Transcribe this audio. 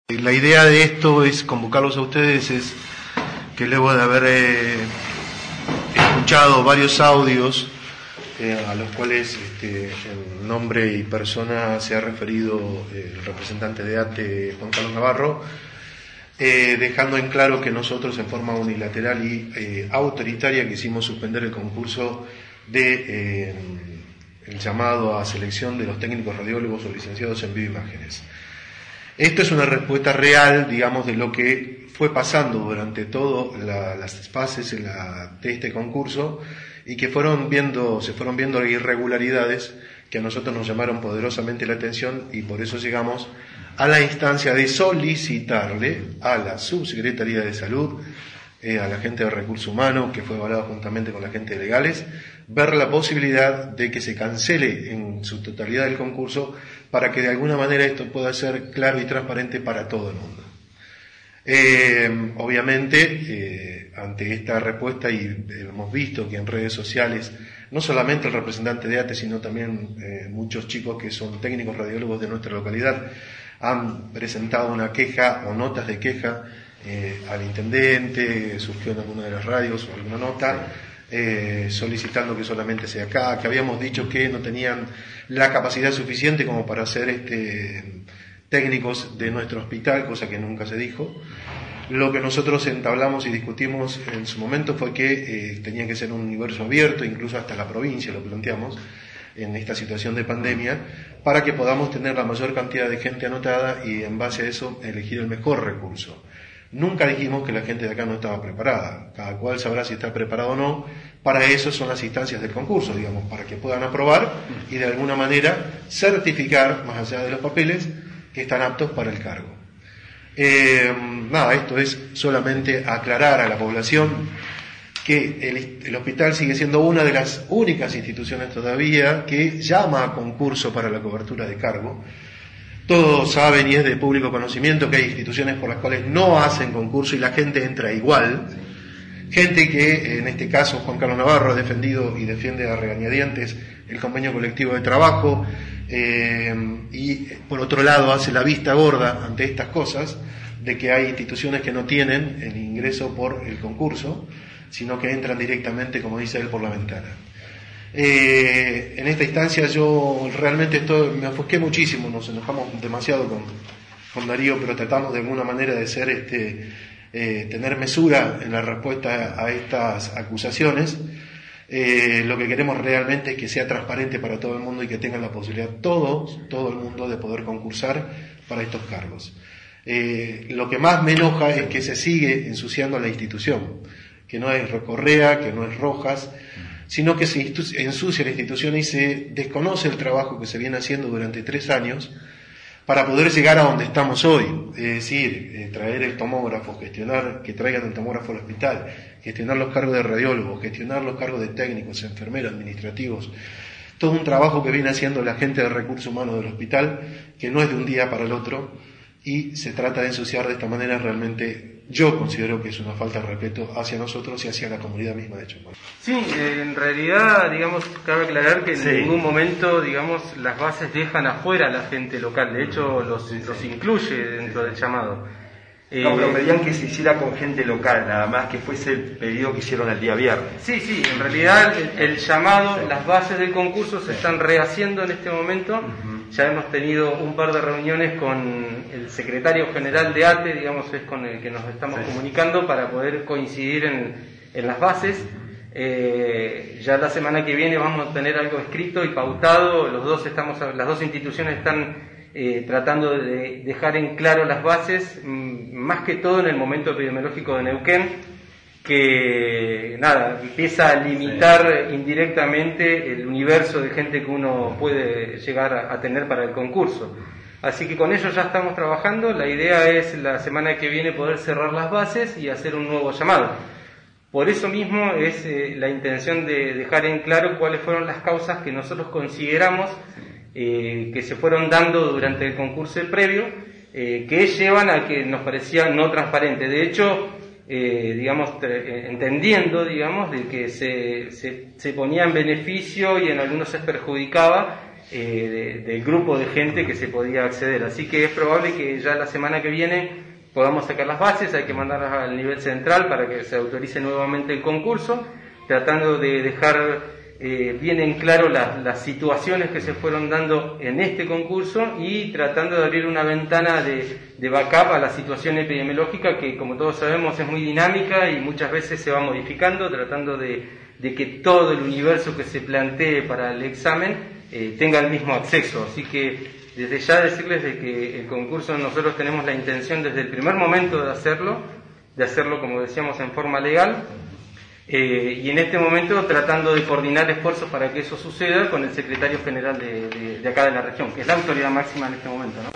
La idea de esto es convocarlos a ustedes, es que luego de haber escuchado varios audios a los cuales en nombre y persona se ha referido el representante de ATE, Juan Carlos Navarro, dejando en claro que nosotros en forma unilateral y autoritaria quisimos suspender el concurso de el llamado a selección de los técnicos radiólogos o licenciados en bioimágenes. Esto es una respuesta real, digamos, de lo que fue pasando durante todas las fases de este concurso y que se fueron viendo irregularidades que a nosotros nos llamaron poderosamente la atención y por eso llegamos a la instancia de solicitarle a la Subsecretaría de Salud, a la gente de Recursos Humanos, que fue evaluado juntamente con la gente de Legales, ver la posibilidad de que se cancele en su totalidad el concurso para que de alguna manera esto pueda ser claro y transparente para todo el mundo. Obviamente, ante esta respuesta, y hemos visto que en redes sociales, no solamente el representante de ATE, sino también muchos chicos que son técnicos radiólogos de nuestra localidad, han presentado una queja o notas de queja al intendente, surgió en alguna de las radios o alguna nota, solicitando que solamente sea acá, que habíamos dicho que no tenían la capacidad suficiente como para ser técnicos de nuestro hospital, cosa que nunca se dijo. Lo que nosotros entablamos y discutimos en su momento fue que tenía que ser un universo abierto, incluso hasta la provincia lo planteamos, en esta situación de pandemia, para que podamos tener la mayor cantidad de gente anotada y en base a eso elegir el mejor recurso. Nunca dijimos que la gente de acá no estaba preparada, cada cual sabrá si está preparado o no. Para eso son las instancias del concurso, digamos, para que puedan aprobar y de alguna manera certificar, más allá de los papeles, que están aptos para el cargo. Esto es solamente aclarar a la población que el hospital sigue siendo una de las únicas instituciones todavía que llama a concurso para la cobertura de cargo. Todos saben y es de público conocimiento que hay instituciones por las cuales no hacen concurso y la gente entra igual. Gente que, en este caso, Juan Carlos Navarro ha defendido y defiende a regañadientes el convenio colectivo de trabajo y, por otro lado, hace la vista gorda ante estas cosas de que hay instituciones que no tienen el ingreso por el concurso, sino que entran directamente, como dice él, por la ventana. En esta instancia yo realmente me ofusqué muchísimo, nos enojamos demasiado con Darío, pero tratamos de alguna manera de ser tener mesura en la respuesta a estas acusaciones. Lo que queremos realmente es que sea transparente para todo el mundo y que tengan la posibilidad todo el mundo de poder concursar para estos cargos. Lo que más me enoja es que se sigue ensuciando la institución, que no es Correa, que no es Rojas, sino que se ensucia la institución y se desconoce el trabajo que se viene haciendo durante 3 años para poder llegar a donde estamos hoy, es decir, traer el tomógrafo, gestionar que traigan el tomógrafo al hospital, gestionar los cargos de radiólogos, gestionar los cargos de técnicos, enfermeros, administrativos, todo un trabajo que viene haciendo la gente de Recursos Humanos del hospital, que no es de un día para el otro, y se trata de ensuciar de esta manera. Realmente yo considero que es una falta de respeto hacia nosotros y hacia la comunidad misma de Chocó. Sí, en realidad, digamos, cabe aclarar que en ningún momento, digamos, las bases dejan afuera a la gente local, de hecho los incluye dentro del llamado. No, pero pedían que se hiciera con gente local, nada más, que fuese el pedido que hicieron el día viernes. Sí, en realidad el llamado, las bases del concurso se están rehaciendo en este momento. Ya hemos tenido un par de reuniones con el secretario general de ATE, digamos, es con el que nos estamos comunicando para poder coincidir en las bases. Ya la semana que viene vamos a tener algo escrito y pautado. Las dos instituciones están tratando de dejar en claro las bases, más que todo en el momento epidemiológico de Neuquén, que empieza a limitar indirectamente el universo de gente que uno puede llegar a tener para el concurso. Así que con ello ya estamos trabajando. La idea es la semana que viene poder cerrar las bases y hacer un nuevo llamado. Por eso mismo es la intención de dejar en claro cuáles fueron las causas que nosotros consideramos que se fueron dando durante el concurso previo, que llevan a que nos parecía no transparente. De hecho, entendiendo, de que se ponía en beneficio y en algunos se perjudicaba del grupo de gente que se podía acceder. Así que es probable que ya la semana que viene podamos sacar las bases, hay que mandarlas al nivel central para que se autorice nuevamente el concurso, tratando de dejar bien en claro las situaciones que se fueron dando en este concurso y tratando de abrir una ventana de backup a la situación epidemiológica que, como todos sabemos, es muy dinámica y muchas veces se va modificando, tratando de que todo el universo que se plantee para el examen tenga el mismo acceso. Así que desde ya decirles de que el concurso nosotros tenemos la intención desde el primer momento de hacerlo como decíamos en forma legal, y en este momento tratando de coordinar esfuerzos para que eso suceda con el secretario general de acá de la región, que es la autoridad máxima en este momento, ¿no?